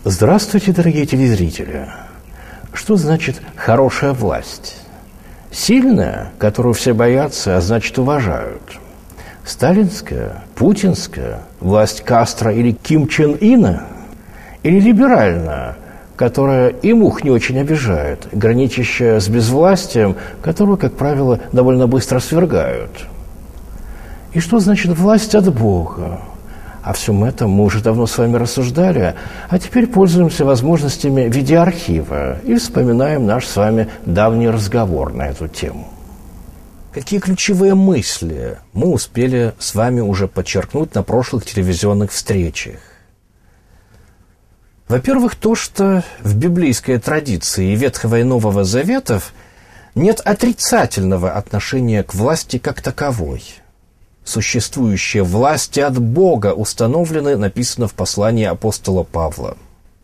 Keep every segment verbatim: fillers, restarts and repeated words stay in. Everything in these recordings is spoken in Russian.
Здравствуйте, дорогие телезрители. Что значит хорошая власть? Сильная, которую все боятся, а значит уважают. Сталинская, путинская, власть Кастро или Ким Чен Ына? Или либеральная, которая и мух не очень обижает, граничащая с безвластием, которую, как правило, довольно быстро свергают? И что значит власть от Бога? О всем этом мы уже давно с вами рассуждали, а теперь пользуемся возможностями видеоархива и вспоминаем наш с вами давний разговор на эту тему. Какие ключевые мысли мы успели с вами уже подчеркнуть на прошлых телевизионных встречах? Во-первых, то, что в библейской традиции Ветхого и Нового Заветов нет отрицательного отношения к власти как таковой. Существующие власти от Бога установлены, написано в послании апостола Павла.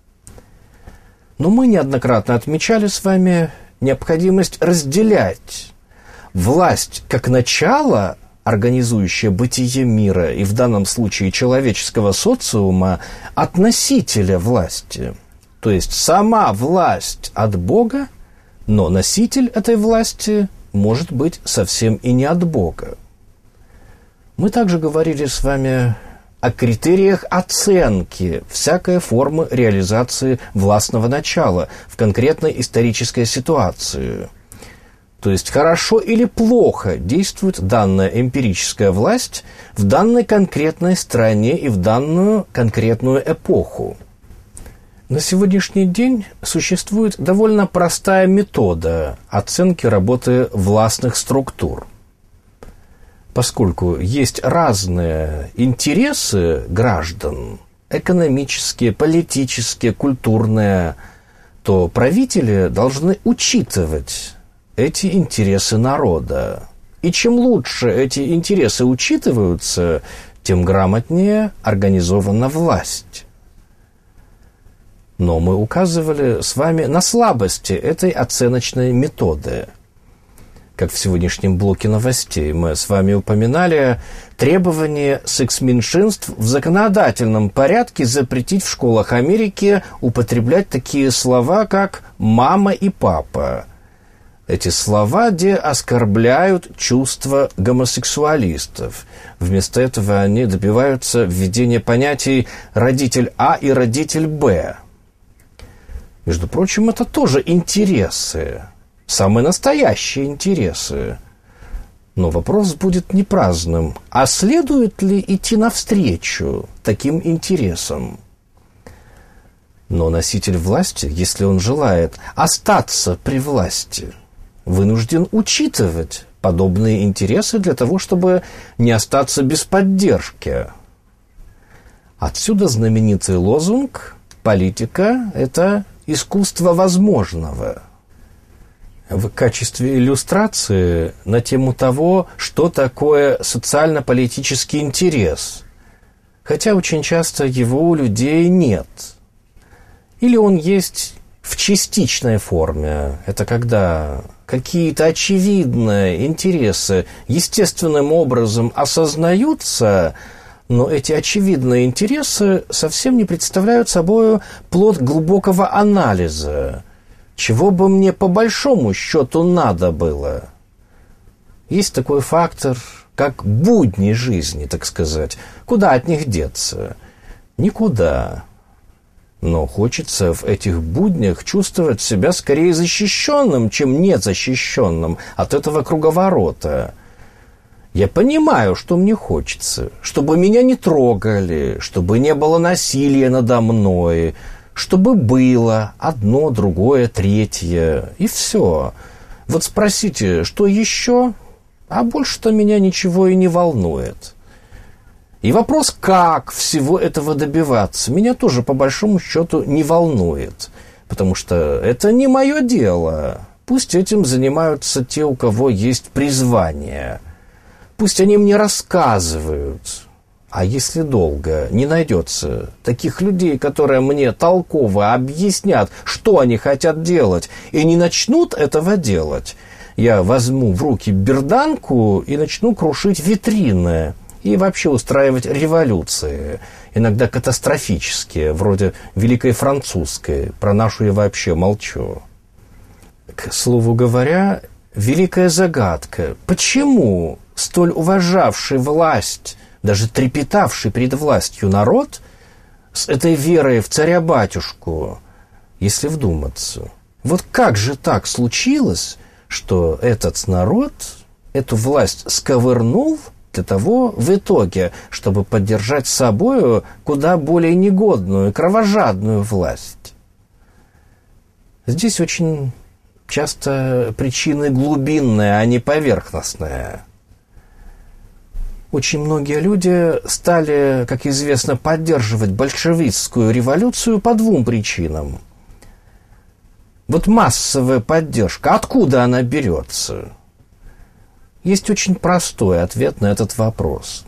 Но мы неоднократно отмечали с вами необходимость разделять власть как начало, организующее бытие мира, и в данном случае человеческого социума, от носителя власти. То есть сама власть от Бога, но носитель этой власти может быть совсем и не от Бога. Мы также говорили с вами о критериях оценки всякой формы реализации властного начала в конкретной исторической ситуации. То есть хорошо или плохо действует данная эмпирическая власть в данной конкретной стране и в данную конкретную эпоху. На сегодняшний день существует довольно простая метода оценки работы властных структур. Поскольку есть разные интересы граждан, экономические, политические, культурные, то правители должны учитывать эти интересы народа. И чем лучше эти интересы учитываются, тем грамотнее организована власть. Но мы указывали с вами на слабости этой оценочной методы. Как в сегодняшнем блоке новостей мы с вами упоминали требование секс-меньшинств в законодательном порядке запретить в школах Америки употреблять такие слова, как «мама» и «папа». Эти слова, где оскорбляют чувства гомосексуалистов. Вместо этого они добиваются введения понятий «родитель А» и «родитель Б». Между прочим, это тоже интересы. Самые настоящие интересы. Но вопрос будет не праздным. А следует ли идти навстречу таким интересам? Но носитель власти, если он желает остаться при власти, вынужден учитывать подобные интересы для того, чтобы не остаться без поддержки. Отсюда знаменитый лозунг «Политика – это искусство возможного». В качестве иллюстрации на тему того, что такое социально-политический интерес, хотя очень часто его у людей нет. Или он есть в частичной форме. Это когда какие-то очевидные интересы естественным образом осознаются, но эти очевидные интересы совсем не представляют собой плод глубокого анализа. Чего бы мне по большому счету надо было? Есть такой фактор, как будни жизни, так сказать. Куда от них деться? Никуда. Но хочется в этих буднях чувствовать себя скорее защищенным, чем незащищенным от этого круговорота. Я понимаю, что мне хочется, чтобы меня не трогали, чтобы не было насилия надо мной, чтобы было одно, другое, третье, и все. Вот спросите, что еще? А больше-то меня ничего и не волнует. И вопрос, как всего этого добиваться, меня тоже по большому счету не волнует, потому что это не мое дело. Пусть этим занимаются те, у кого есть призвание. Пусть они мне рассказывают. А если долго не найдется таких людей, которые мне толково объяснят, что они хотят делать, и не начнут этого делать, я возьму в руки берданку и начну крушить витрины и вообще устраивать революции. иногда катастрофические, вроде Великой Французской, про нашу я вообще молчу. К слову говоря, великая загадка, почему столь уважавший власть, даже трепетавший перед властью народ с этой верой в царя-батюшку, если вдуматься, вот как же так случилось, что этот народ эту власть сковырнул для того в итоге, чтобы поддержать собою куда более негодную, кровожадную власть? Здесь очень часто причины глубинные, а не поверхностные. Очень многие люди стали, как известно, поддерживать большевистскую революцию по двум причинам. Вот массовая поддержка, откуда она берется? Есть очень простой ответ на этот вопрос.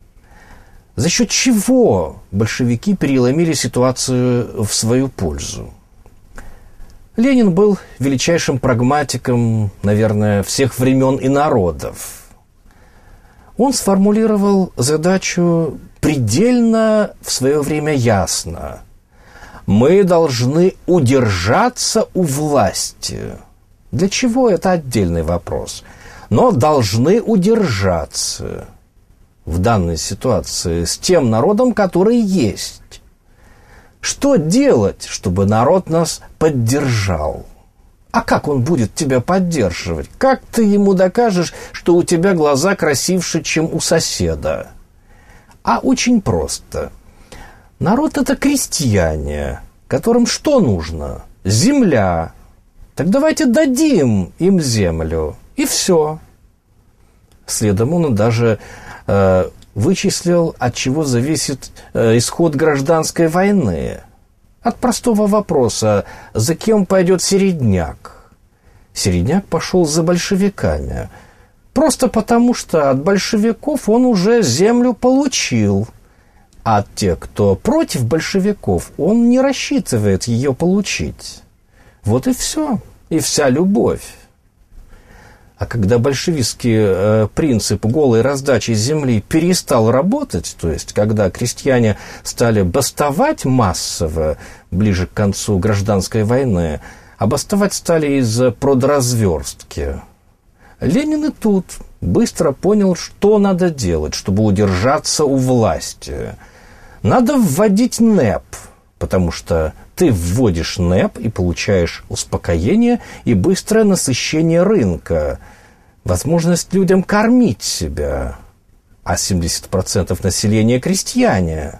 За счет чего большевики переломили ситуацию в свою пользу? Ленин был величайшим прагматиком, наверное, всех времен и народов. Он сформулировал задачу предельно в свое время ясно. Мы должны удержаться у власти. Для чего? Это отдельный вопрос. Но должны удержаться в данной ситуации с тем народом, который есть. Что делать, чтобы народ нас поддержал? А как он будет тебя поддерживать? Как ты ему докажешь, что у тебя глаза красивше, чем у соседа? А очень просто. Народ – это крестьяне, которым что нужно? Земля. Так давайте дадим им землю. И все. Следом он даже э, вычислил, от чего зависит э, исход гражданской войны. От простого вопроса, за кем пойдет середняк? Середняк пошел за большевиками. Просто потому, что от большевиков он уже землю получил. А от тех, кто против большевиков, он не рассчитывает ее получить. Вот и все. И вся любовь. А когда большевистский э, принцип голой раздачи земли перестал работать, то есть когда крестьяне стали бастовать массово ближе к концу гражданской войны, а бастовать стали из-за продразверстки, Ленин и тут быстро понял, что надо делать, чтобы удержаться у власти. Надо вводить НЭП, потому что ты вводишь НЭП и получаешь успокоение и быстрое насыщение рынка, возможность людям кормить себя, а семьдесят процентов населения – крестьяне.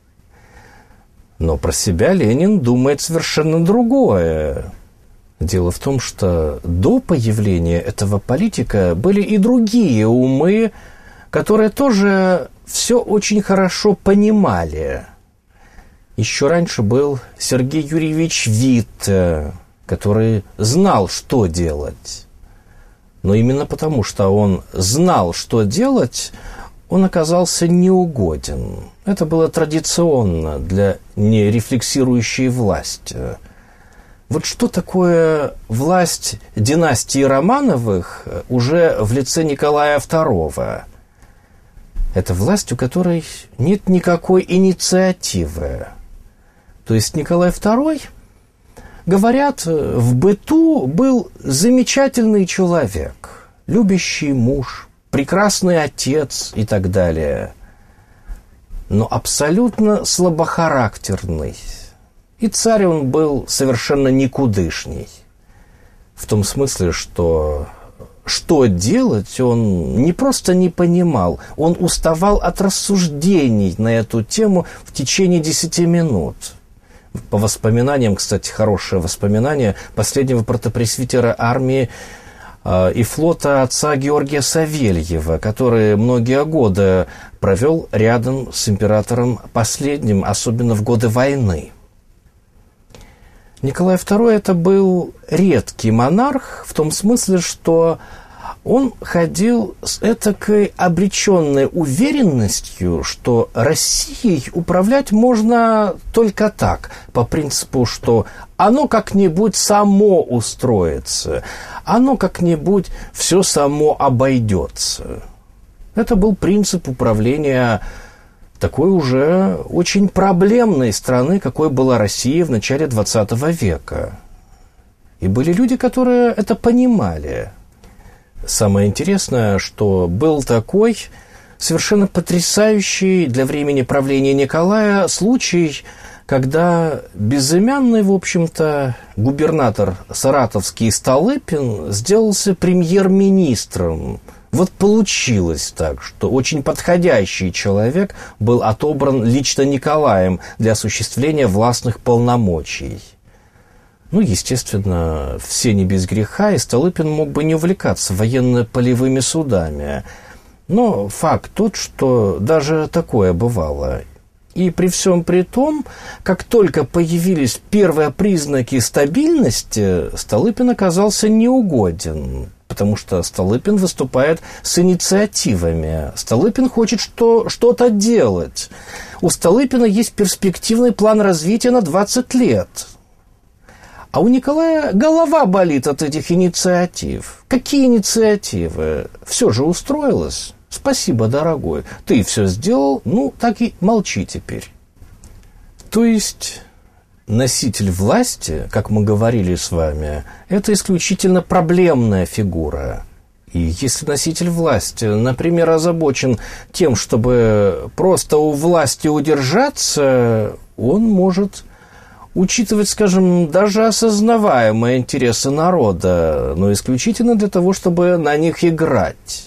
Но про себя Ленин думает совершенно другое. Дело в том, что до появления этого политика были и другие умы, которые тоже все очень хорошо понимали. Еще раньше был Сергей Юрьевич Витте, который знал, что делать. Но именно потому, что он знал, что делать, он оказался неугоден. Это было традиционно для нерефлексирующей власти. Вот что такое власть династии Романовых уже в лице Николая второго? Это власть, у которой нет никакой инициативы. То есть Николай второй, говорят, в быту был замечательный человек, любящий муж, прекрасный отец и так далее, но абсолютно слабохарактерный. И царь он был совершенно никудышний. В том смысле, что что делать он не просто не понимал, он уставал от рассуждений на эту тему в течение десяти минут. По воспоминаниям, кстати, хорошее воспоминание последнего протопресвитера армии э, и флота отца Георгия Савельева, который многие годы провел рядом с императором последним, особенно в годы войны. Николай второй это был редкий монарх в том смысле, что он ходил с этакой обреченной уверенностью, что Россией управлять можно только так, по принципу, что оно как-нибудь само устроится, оно как-нибудь все само обойдется. Это был принцип управления такой уже очень проблемной страны, какой была Россия в начале двадцатого века. И были люди, которые это понимали. Самое интересное, что был такой совершенно потрясающий для времени правления Николая случай, когда безымянный, в общем-то, губернатор саратовский Столыпин сделался премьер-министром. Вот получилось так, что очень подходящий человек был отобран лично Николаем для осуществления властных полномочий. Ну, естественно, все не без греха, и Столыпин мог бы не увлекаться военно-полевыми судами. Но факт тот, что даже такое бывало. И при всем при том, как только появились первые признаки стабильности, Столыпин оказался неугоден, потому что Столыпин выступает с инициативами. Столыпин хочет что, что-то делать. У Столыпина есть перспективный план развития на двадцать лет. А у Николая голова болит от этих инициатив. Какие инициативы? Все же устроилось. Спасибо, дорогой. Ты все сделал, ну, так и молчи теперь. То есть носитель власти, как мы говорили с вами, это исключительно проблемная фигура. И если носитель власти, например, озабочен тем, чтобы просто у власти удержаться, он может учитывать, скажем, даже осознаваемые интересы народа, но исключительно для того, чтобы на них играть.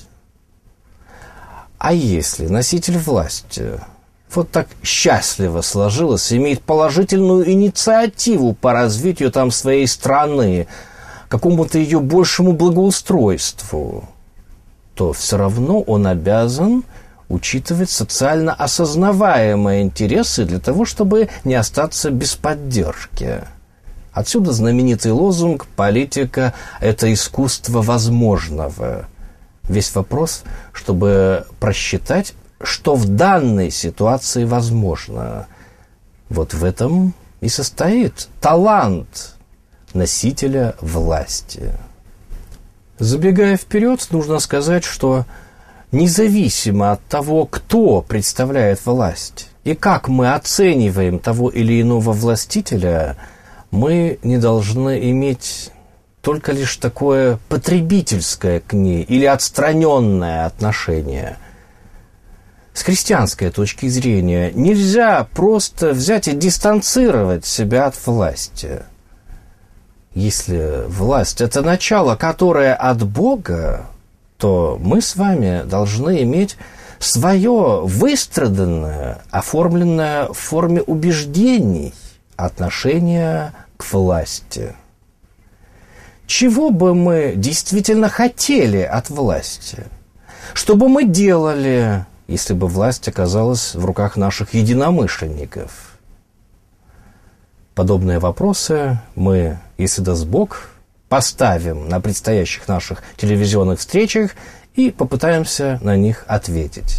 А если носитель власти вот так счастливо сложилось, имеет положительную инициативу по развитию там своей страны, какому-то ее большему благоустройству, то все равно он обязан учитывать социально осознаваемые интересы для того, чтобы не остаться без поддержки. Отсюда знаменитый лозунг «Политика – это искусство возможного». Весь вопрос, чтобы просчитать, что в данной ситуации возможно. Вот в этом и состоит талант носителя власти. Забегая вперед, нужно сказать, что независимо от того, кто представляет власть и как мы оцениваем того или иного властителя, мы не должны иметь только лишь такое потребительское к ней или отстраненное отношение. С христианской точки зрения нельзя просто взять и дистанцировать себя от власти. Если власть – это начало, которое от Бога, то мы с вами должны иметь свое выстраданное, оформленное в форме убеждений отношение к власти. Чего бы мы действительно хотели от власти? Что бы мы делали, если бы власть оказалась в руках наших единомышленников? Подобные вопросы мы, если даст Бог, поставим на предстоящих наших телевизионных встречах и попытаемся на них ответить.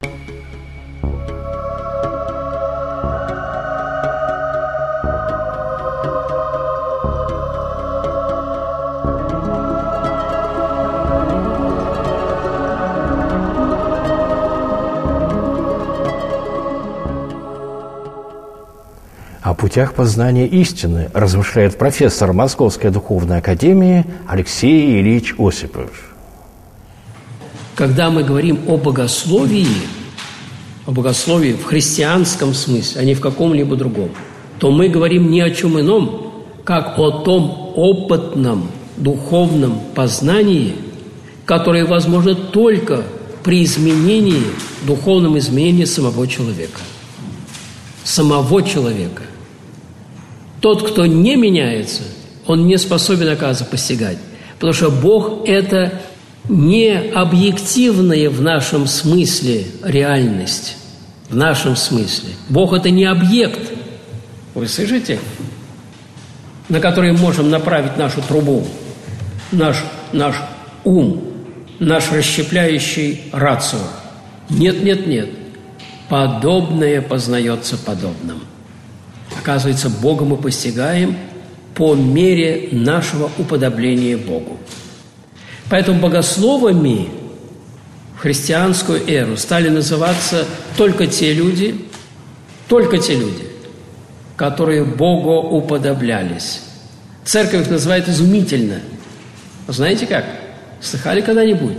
О путях познания истины размышляет профессор Московской духовной академии Алексей Ильич Осипов. Когда мы говорим о богословии, о богословии в христианском смысле, а не в каком-либо другом, то мы говорим ни о чем ином, как о том опытном духовном познании, которое возможно только при изменении, духовном изменении самого человека. Самого человека. Тот, кто не меняется, он не способен, оказывается, постигать. Потому что Бог – это не объективная в нашем смысле реальность. В нашем смысле. Бог – это не объект. Вы слышите? На который можем направить нашу трубу, наш, наш ум, наш расщепляющий рацио. Нет, нет, нет. Подобное познается подобным. Оказывается, Бога мы постигаем по мере нашего уподобления Богу. Поэтому богословами в христианскую эру стали называться только те люди, только те люди, которые Богу уподоблялись. Церковь их называет изумительно. Знаете как? Слыхали когда-нибудь?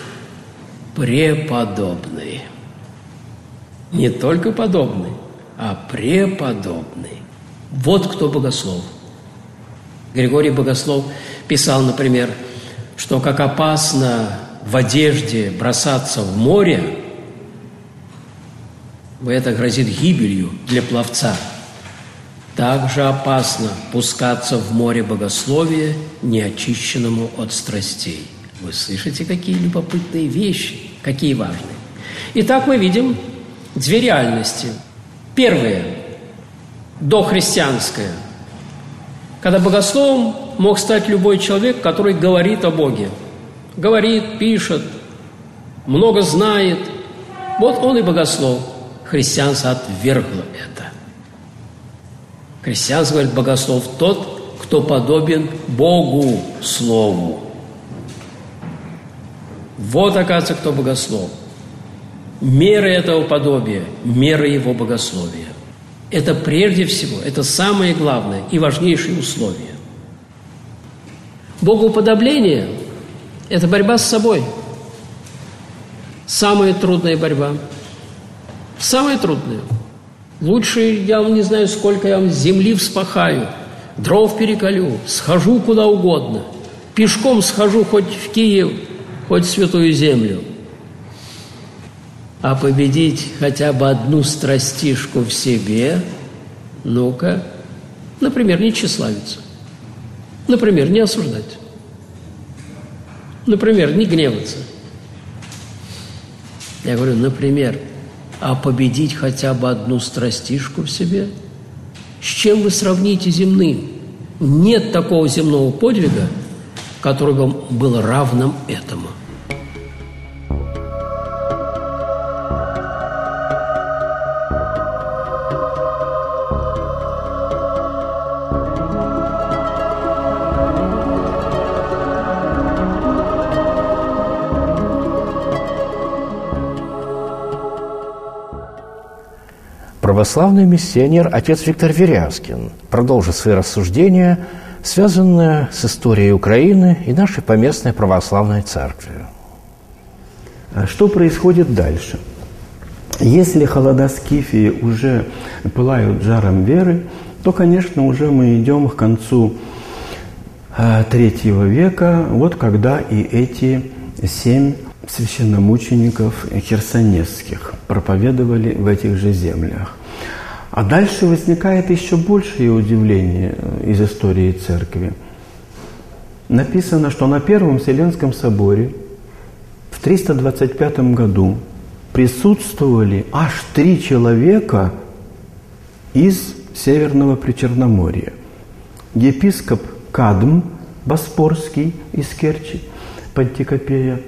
Преподобный. Не только подобный, а преподобный. Вот кто богослов. Григорий Богослов писал, например, что как опасно в одежде бросаться в море, это грозит гибелью для пловца. Так же опасно пускаться в море богословия, неочищенному от страстей. Вы слышите, какие любопытные вещи, какие важные. Итак, мы видим две реальности. Первая – дохристианская, когда богословом мог стать любой человек, который говорит о Боге. Говорит, пишет, много знает. Вот он и богослов. Христианство отвергло это. Христианство говорит, богослов тот, кто подобен Богу Слову. Вот, оказывается, кто богослов. Мера этого подобия, мера его богословия. Это прежде всего, это самое главное и важнейшее условие. Богоуподобление – это борьба с собой. Самая трудная борьба. Самая трудная. Лучше, я вам не знаю, сколько я вам земли вспахаю, дров переколю, схожу куда угодно, пешком схожу хоть в Киев, хоть в Святую Землю. А победить хотя бы одну страстишку в себе, ну-ка, например, не тщеславиться, например, не осуждать, например, не гневаться. Я говорю, например, а победить хотя бы одну страстишку в себе? С чем вы сравните земным? Нет такого земного подвига, который бы был равным этому. Православный миссионер отец Виктор Верязкин продолжит свои рассуждения, связанные с историей Украины и нашей поместной православной церкви. Что происходит дальше? Если холода Скифии уже пылают жаром веры, то, конечно, уже мы идем к концу третьего века, вот когда и эти семь священномучеников херсонесских проповедовали в этих же землях. А дальше возникает еще большее удивление из истории церкви. Написано, что на Первом Вселенском соборе в триста двадцать пятом году присутствовали аж три человека из Северного Причерноморья. Епископ Кадм Боспорский из Керчи, Пантикопея,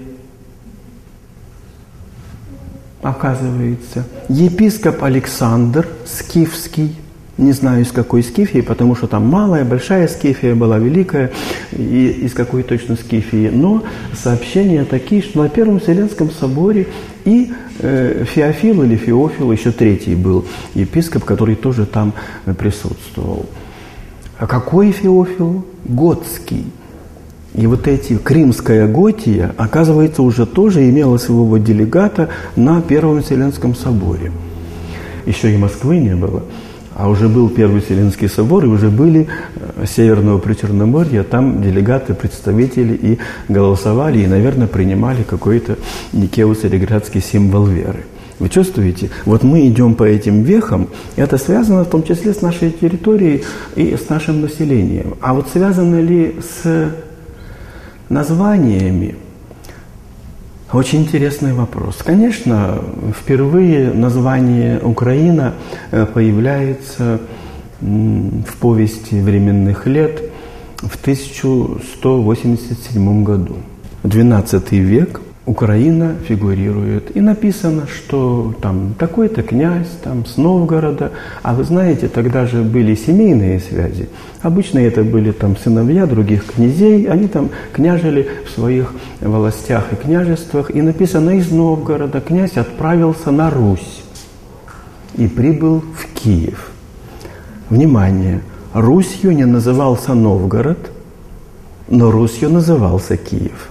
оказывается, епископ Александр Скифский, не знаю из какой Скифии, потому что там малая, большая Скифия была, великая, и из какой точно Скифии, но сообщения такие, что на Первом Вселенском соборе и э, Феофил или Феофил, еще третий был епископ, который тоже там присутствовал. А какой Феофил? Готский. И вот эти, Кримская Готия, оказывается, уже тоже имела своего делегата на Первом Вселенском соборе. Еще и Москвы не было, а уже был Первый Вселенский собор, и уже были Северного Причерноморья, там делегаты, представители и голосовали, и, наверное, принимали какой-то никео-цареградский символ веры. Вы чувствуете? Вот мы идем по этим вехам, и это связано в том числе с нашей территорией и с нашим населением. А вот связано ли с названиями? Очень интересный вопрос. Конечно, впервые название «Украина» появляется в повести временных лет в тысяча сто восемьдесят седьмом году. двенадцатый век, Украина фигурирует. И написано, что там такой-то князь там, с Новгорода. А вы знаете, тогда же были семейные связи. Обычно это были там сыновья других князей. Они там княжили в своих властях и княжествах. И написано, из Новгорода князь отправился на Русь и прибыл в Киев. Внимание! Русью не назывался Новгород, но Русью назывался Киев.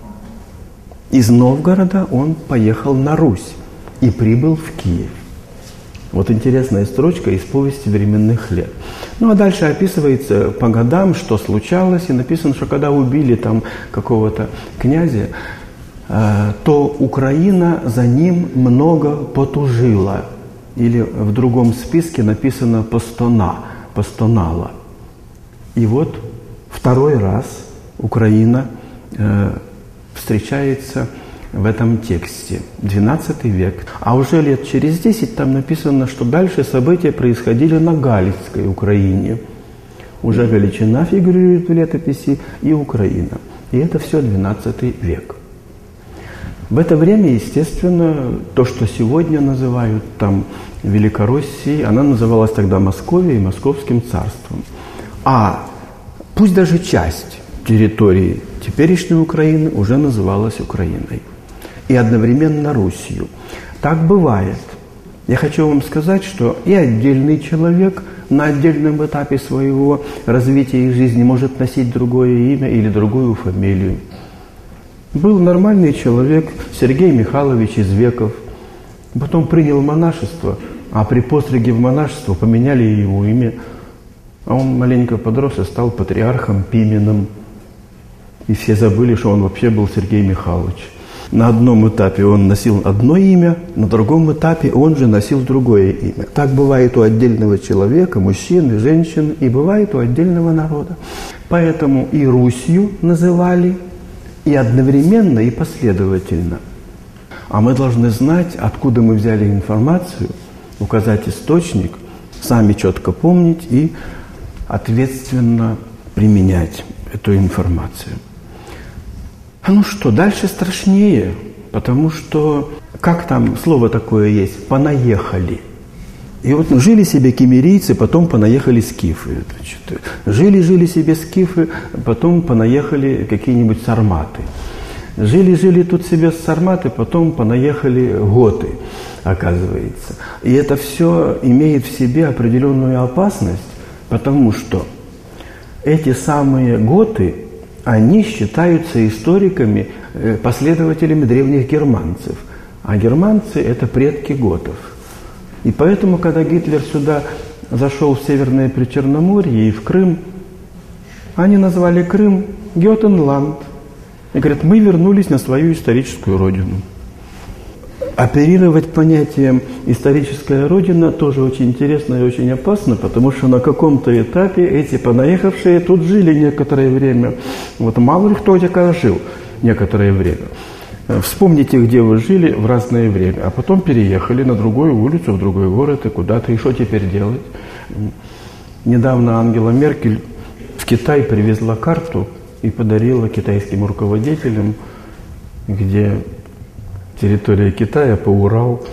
Из Новгорода он поехал на Русь и прибыл в Киев. Вот интересная строчка из повести временных лет. Ну а дальше описывается по годам, что случалось, и написано, что когда убили там какого-то князя, э, то Украина за ним много потужила. Или в другом списке написано «постона», «постонала». И вот второй раз Украина э, встречается в этом тексте, двенадцатый век. А уже лет через десять там написано, что дальше события происходили на Галицкой Украине. Уже Галичина фигурирует в летописи и Украина. И это все двенадцатый век. В это время, естественно, то, что сегодня называют там Великороссией, она называлась тогда Московией, Московским царством. А пусть даже часть территории теперешней Украины уже называлась Украиной. И одновременно Русью. Так бывает. Я хочу вам сказать, что и отдельный человек на отдельном этапе своего развития и жизни может носить другое имя или другую фамилию. Был нормальный человек Сергей Михайлович Извеков, потом принял монашество, а при постриге в монашество поменяли его имя. А он маленько подрос и стал патриархом Пименом. И все забыли, что он вообще был Сергей Михайлович. На одном этапе он носил одно имя, на другом этапе он же носил другое имя. Так бывает у отдельного человека, мужчин и женщин, и бывает у отдельного народа. Поэтому и Русью называли, и одновременно, и последовательно. А мы должны знать, откуда мы взяли информацию, указать источник, сами четко помнить и ответственно применять эту информацию. А ну что, дальше страшнее, потому что, как там слово такое есть, «понаехали». И вот жили себе киммерийцы, потом понаехали скифы. Жили-жили себе скифы, потом понаехали какие-нибудь сарматы. Жили-жили тут себе сарматы, потом понаехали готы, оказывается. И это все имеет в себе определенную опасность, потому что эти самые готы, они считаются историками, последователями древних германцев. А германцы – это предки готов. И поэтому, когда Гитлер сюда зашел в Северное Причерноморье и в Крым, они назвали Крым Гётенланд. И говорят, мы вернулись на свою историческую родину. Оперировать понятием «историческая родина» тоже очень интересно и очень опасно, потому что на каком-то этапе эти понаехавшие тут жили некоторое время. Вот мало ли кто где жил некоторое время. Вспомните, где вы жили в разное время, а потом переехали на другую улицу, в другой город и куда-то. И что теперь делать? Недавно Ангела Меркель в Китай привезла карту и подарила китайским руководителям, где территория Китая по Урал.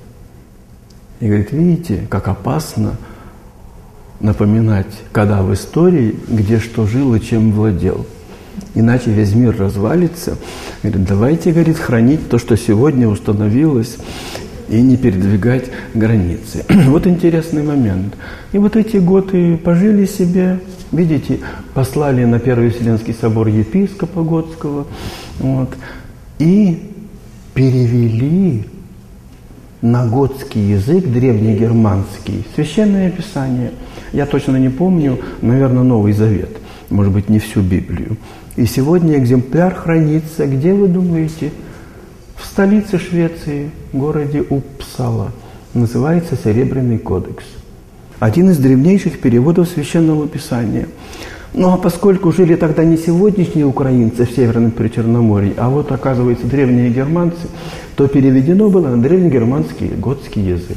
И говорит, видите, как опасно напоминать, когда в истории, где что жил и чем владел. Иначе весь мир развалится. Говорит, давайте, говорит, хранить то, что сегодня установилось, и не передвигать границы. Вот интересный момент. И вот эти готы пожили себе, видите, послали на Первый Вселенский собор епископа Готского, вот, и перевели на готский язык, древнегерманский, Священное Писание. Я точно не помню, наверное, Новый Завет, может быть, не всю Библию. И сегодня экземпляр хранится, где, вы думаете? В столице Швеции, городе Упсала. Называется «Серебряный кодекс». Один из древнейших переводов Священного Писания. Ну а поскольку жили тогда не сегодняшние украинцы в Северном Причерноморье, а вот, оказывается, древние германцы, то переведено было на древнегерманский готский язык.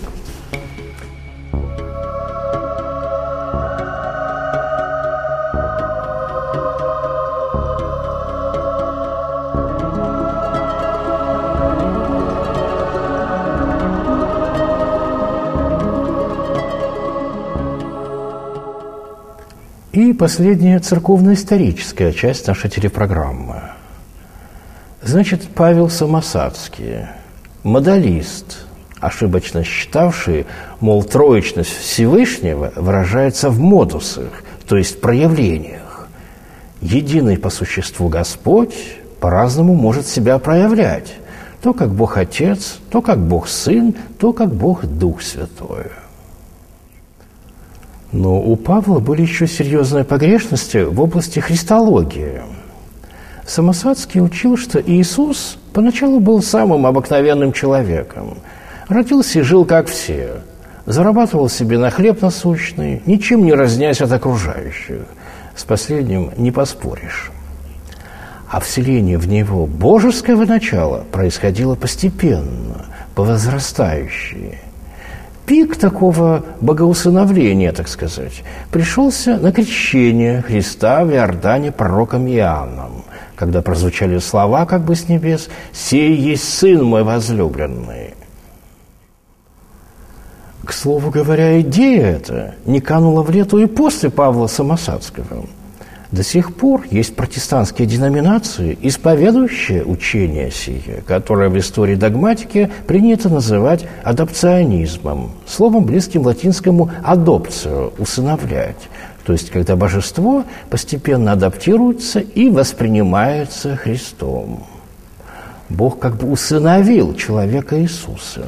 И последняя церковно-историческая часть нашей телепрограммы. Значит, Павел Самосадский, модалист, ошибочно считавший, мол, троечность Всевышнего выражается в модусах, то есть проявлениях. Единый по существу Господь по-разному может себя проявлять. То как Бог Отец, то как Бог Сын, то как Бог Дух Святой. Но у Павла были еще серьезные погрешности в области христологии. Самосадский учил, что Иисус поначалу был самым обыкновенным человеком. Родился и жил, как все. Зарабатывал себе на хлеб насущный, ничем не разнясь от окружающих. С последним не поспоришь. А вселение в него божеского начала происходило постепенно, по возрастающей. Пик такого богоусыновления, так сказать, пришелся на крещение Христа в Иордане пророком Иоанном, когда прозвучали слова как бы с небес: «Сей есть Сын мой возлюбленный». К слову говоря, идея эта не канула в лету и после Павла Самосадского. До сих пор есть протестантские деноминации, исповедующие учение сие, которое в истории догматики принято называть адопционизмом, словом, близким латинскому «адопцию» – «усыновлять», то есть когда божество постепенно адаптируется и воспринимается Христом. Бог как бы усыновил человека Иисуса.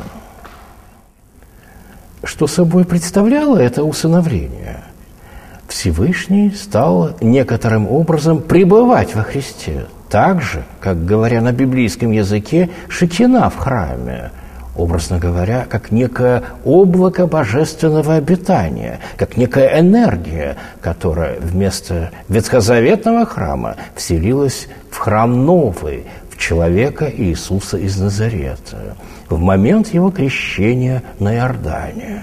Что собой представляло это усыновление? Всевышний стал некоторым образом пребывать во Христе, так же, как, говоря на библейском языке, шекина в храме, образно говоря, как некое облако божественного обитания, как некая энергия, которая вместо ветхозаветного храма вселилась в храм новый, в человека Иисуса из Назарета, в момент его крещения на Иордане.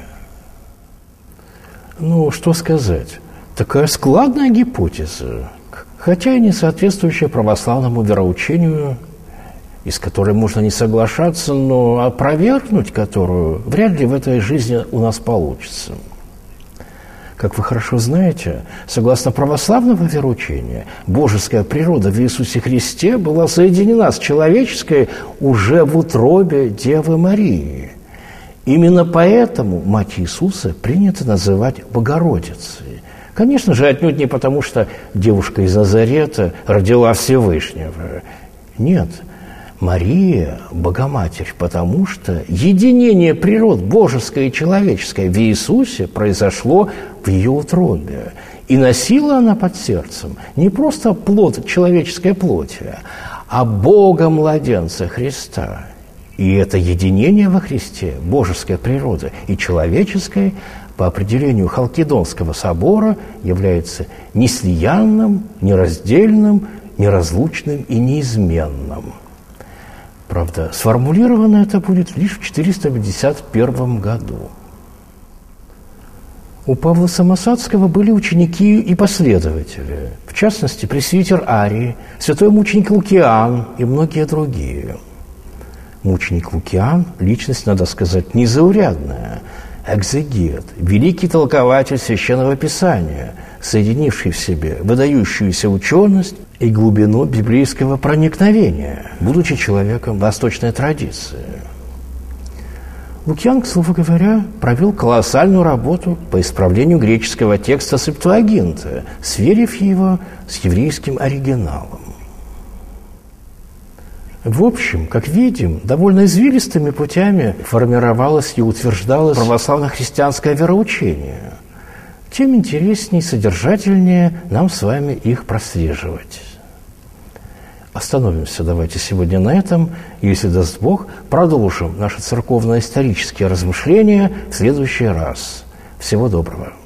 Ну, что сказать? Такая складная гипотеза, хотя и не соответствующая православному вероучению, и с которой можно не соглашаться, но опровергнуть которую вряд ли в этой жизни у нас получится. Как вы хорошо знаете, согласно православному вероучению, божеская природа в Иисусе Христе была соединена с человеческой уже в утробе Девы Марии. Именно поэтому мать Иисуса принято называть Богородицей. Конечно же, отнюдь не потому, что девушка из Назарета родила Всевышнего. Нет, Мария – Богоматерь, потому что единение природ божеской и человеческой в Иисусе произошло в ее утробе. И носила она под сердцем не просто плод человеческой плоти, а Бога-младенца Христа. И это единение во Христе божеской природы и человеческой по определению Халкидонского собора является неслиянным, нераздельным, неразлучным и неизменным. Правда, сформулировано это будет лишь в четыреста пятьдесят первом году. У Павла Самосадского были ученики и последователи, в частности, пресвитер Арий, святой мученик Лукиан и многие другие. Мученик Лукиан – личность, надо сказать, незаурядная, экзегет, великий толкователь Священного Писания, соединивший в себе выдающуюся ученость и глубину библейского проникновения, будучи человеком восточной традиции. Лукиан, к слову говоря, провел колоссальную работу по исправлению греческого текста Септуагинты, сверив его с еврейским оригиналом. В общем, как видим, довольно извилистыми путями формировалось и утверждалось православно-христианское вероучение. Тем интереснее и содержательнее нам с вами их прослеживать. Остановимся давайте сегодня на этом, и, если даст Бог, продолжим наши церковно-исторические размышления в следующий раз. Всего доброго.